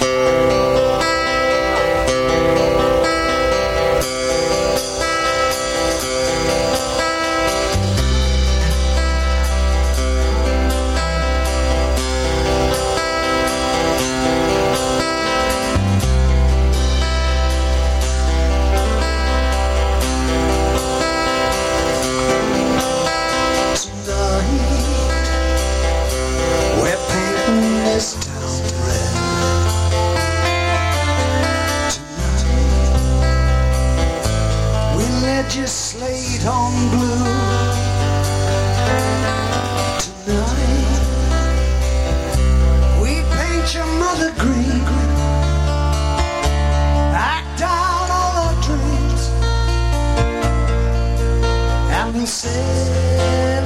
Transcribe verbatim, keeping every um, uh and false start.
Legislate on blue tonight. We paint your mother green, act out all our dreams, and we say